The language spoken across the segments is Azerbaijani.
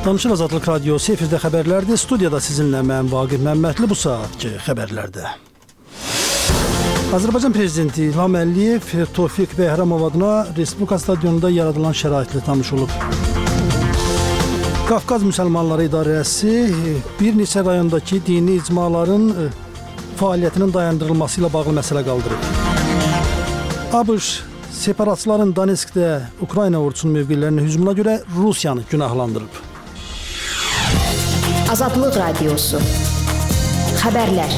Danışır Azadlıq Radiosu efirdə xəbərlərdir. Studiyada sizinlə mən Vaqif Məmmədli bu saatki xəbərlərdə. Azərbaycan Prezidenti İlham Əliyev Tofiq Bəhramov adına Respublika stadionunda yaradılan şəraitlə tanış olub. Qafqaz Müsəlmanları İdarəsi bir neçə rayondakı dini icmaların fəaliyyətinin dayandırılması ilə bağlı məsələ qaldırıb. ABŞ separatçıların Donetskdə Ukrayna ordusunun mövqelərinin hücumuna görə Rusiyanı günahlandırıb. Azadlıq Radiosu Xəbərlər.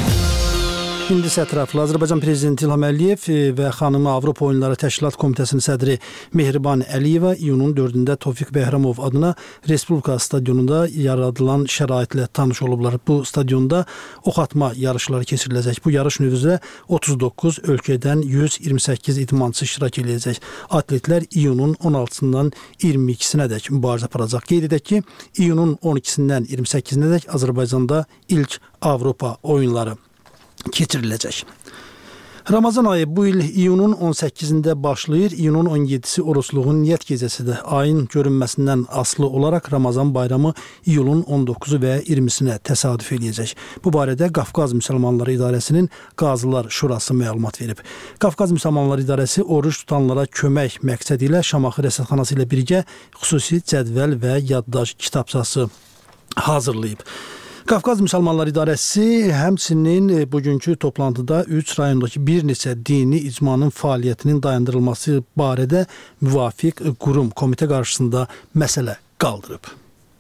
İndi isə ətraflı Azərbaycan Prezidenti İlham Əliyev və xanımı Avropa Oyunları Təşkilat Komitəsinin sədri Mehriban Əliyeva iyunun 4-də Tofiq Bəhramov adına Respublika stadionunda yaradılan şəraitlə tanış olublar. Bu stadionda oxatma yarışları keçiriləcək. Bu yarış növüzdə 39 ölkədən 128 idmançı iştirak edəcək. Atletlər iyunun 16-sından 22-sinədək mübarizə aparacaq. Qeyd edək ki, iyunun 12-sindən 28-sinədək Azərbaycanda ilk Avropa Oyunları keçiriləcək. Ramazan ayı bu il iyunun 18-də başlayır. İyunun 17-si oruçluğun niyyət gecəsidir. Ayın görünməsindən asılı olaraq Ramazan bayramı iyulun 19-u və 20-sinə təsadüf edəcək. Bu barədə Qafqaz Müsəlmanları İdarəsinin Qazılar Şurası məlumat verib. Qafqaz Müsəlmanları İdarəsi oruç tutanlara kömək məqsədi ilə Şamaxı Rəsədxanası ilə birgə xüsusi cədvəl və yaddaş kitabçası hazırlayıb. Qafqaz Müsəlmanları İdarəsi həmçinin bugünkü toplantıda 3 rayondakı bir neçə dini icmanın fəaliyyətinin dayandırılması barədə müvafiq qurum komitə qarşısında məsələ qaldırıb.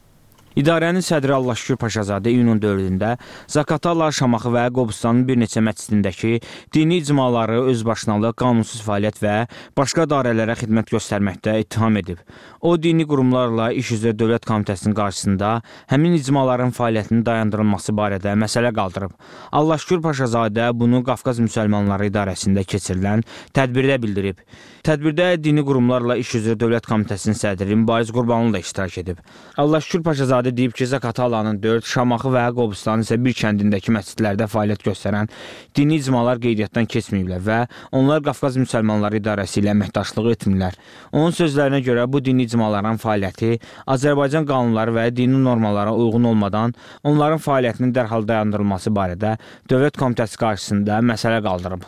İdarənin sədri Allahşükür Paşazadə iyunun 4-də Zaqatala, Şamaxı və Qobustanın bir neçə məscidindəki dini icmaları özbaşınalıq, qanunsuz fəaliyyət və başqa dairələrə xidmət göstərməkdə ittiham edib. O, dini qurumlarla İş üzrə Dövlət Komitəsinin qarşısında həmin icmaların fəaliyyətinin dayandırılması barədə məsələ qaldırıb. Allahşükür Paşazadə bunu Qafqaz Müsəlmanları İdarəsində keçirilən tədbirdə bildirib. Tədbirdə dini qurumlarla İş üzrə Dövlət Komitəsinin sədri Mübariz Qurbanlı da iştirak edib. Allahşükür Paşazadə deyib ki, Zaqatalanın 4, Şamaxı və Qobustanın isə bir kəndindəki məscidlərdə fəaliyyət göstərən dini icmalar qeydiyyatdan keçməyiblər və onlar Qafqaz Müsəlmanları İdarəsi ilə əməkdaşlıq etmirlər. Onun sözlərinə görə bu dini icmaların fəaliyyəti Azərbaycan qanunları və dini normalara uyğun olmadan onların fəaliyyətinin dərhal dayandırılması barədə Dövlət Komitəsi qarşısında məsələ qaldırıb.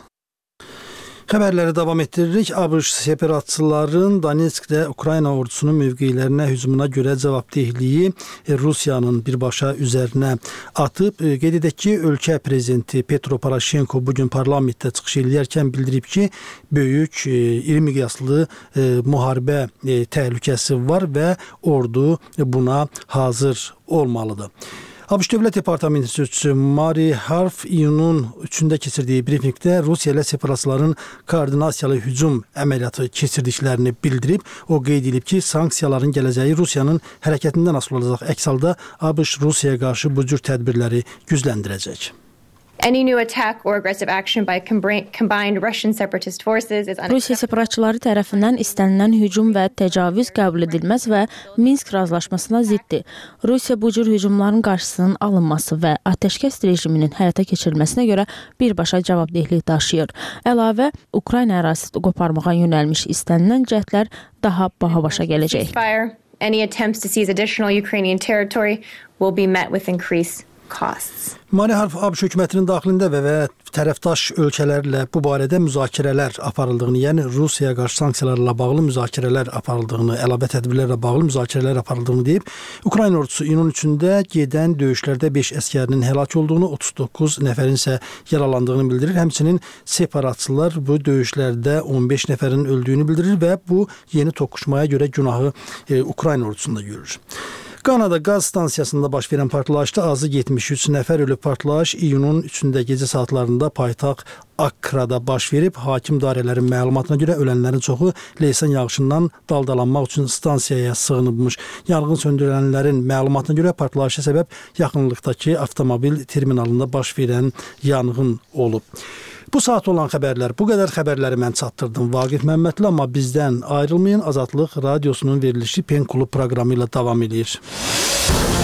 Xəbərləri davam etdiririk. ABŞ separatçıların Donetskdə Ukrayna ordusunun mövqelərinə hücumuna görə cavabdehliyi Rusiyanın birbaşa üzərinə atıb. Qeyd edək ki, ölkə prezidenti Petro Poroşenko bugün parlamentdə çıxış edərkən bildirib ki, böyük iri miqyaslı müharibə təhlükəsi var və ordu buna hazır olmalıdır. ABŞ Dövlət Departamenti sözçüsü Mari Harf iyunun 3-də keçirdiyi brifinqdə Rusiya ilə separatçıların koordinasiyalı hücum əməliyyatı keçirdiklərini bildirib. O qeyd edib ki, sanksiyaların gələcəyi Rusiyanın hərəkətindən asılı olacaq. Əks halda ABŞ Rusiyaya qarşı bu cür tədbirləri gücləndirəcək. Any new attack or aggressive action by combined Russian separatist forces is Rusiya separatçıları tərəfindən istənilən hücum və təcavüz qəbul edilməz və Minsk razılaşmasına ziddir. Rusiya bu cür hücumların qarşısının alınması və atəşkəs rejiminin həyata keçirilməsinə görə birbaşa cavabdehlik daşıyır. Əlavə, Ukrayna ərazisini qoparmağa yönəlmiş istənilən cəhdlər daha baha başa gələcək. Any attempts to seize additional Ukrainian territory will be met with increased costs. Mari Harf ABŞ hökumətinin daxilində və tərəfdaş ölkələrlə bu barədə müzakirələr aparıldığını, yəni Rusiyaya qarşı sanksiyalarla bağlı müzakirələr aparıldığını, əlavə tədbirlərlə bağlı müzakirələr aparıldığını deyib. Ukrayna ordusu iyunun 3-də gedən döyüşlərdə 5 əsgərinin həlak olduğunu, 39 nəfərin isə yaralandığını bildirir. Həmçinin separatçılar bu döyüşlərdə 15 nəfərin öldüyünü bildirir və bu yeni toqquşmaya görə günahı Ukrayna ordusunda görür. Kanada qaz stansiyasında baş verən partlayışda azı 73 nəfər ölüb. Partlayış iyunun 3-də gecə saatlarında paytaxt Akkrada baş verib. Hakim dairələrin məlumatına görə ölənlərin çoxu leysan yağışından daldalanmaq üçün stansiyaya sığınıbmış. Yanğın söndürənlərin məlumatına görə partlayışa səbəb yaxınlıqdakı avtomobil terminalında baş verən yanğın olub. Bu saat olan xəbərlər, bu qədər xəbərləri mən çatdırdım. Vaqif Məmmədli, amma bizdən ayrılmayın. Azadlıq Radiosunun verilişi Pen Klub proqramı ilə davam edir.